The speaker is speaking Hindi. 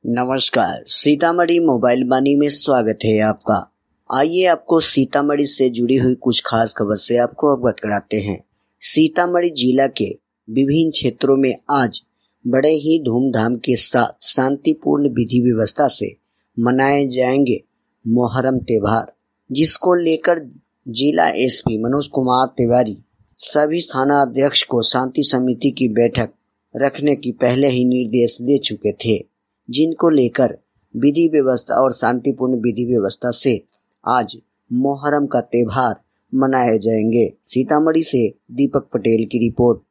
नमस्कार, सीतामढ़ी मोबाइल वाणी में स्वागत है आपका। आइए आपको सीतामढ़ी से जुड़ी हुई कुछ खास खबर से आपको अवगत कराते हैं। सीतामढ़ी जिला के विभिन्न क्षेत्रों में आज बड़े ही धूमधाम के साथ शांतिपूर्ण विधि व्यवस्था से मनाए जाएंगे मोहर्रम त्योहार, जिसको लेकर जिला एसपी मनोज कुमार तिवारी सभी थाना अध्यक्ष को शांति समिति की बैठक रखने की पहले ही निर्देश दे चुके थे, जिनको लेकर विधि व्यवस्था और शांतिपूर्ण विधि व्यवस्था से आज मोहर्रम का त्योहार मनाए जाएंगे। सीतामढ़ी से दीपक पटेल की रिपोर्ट।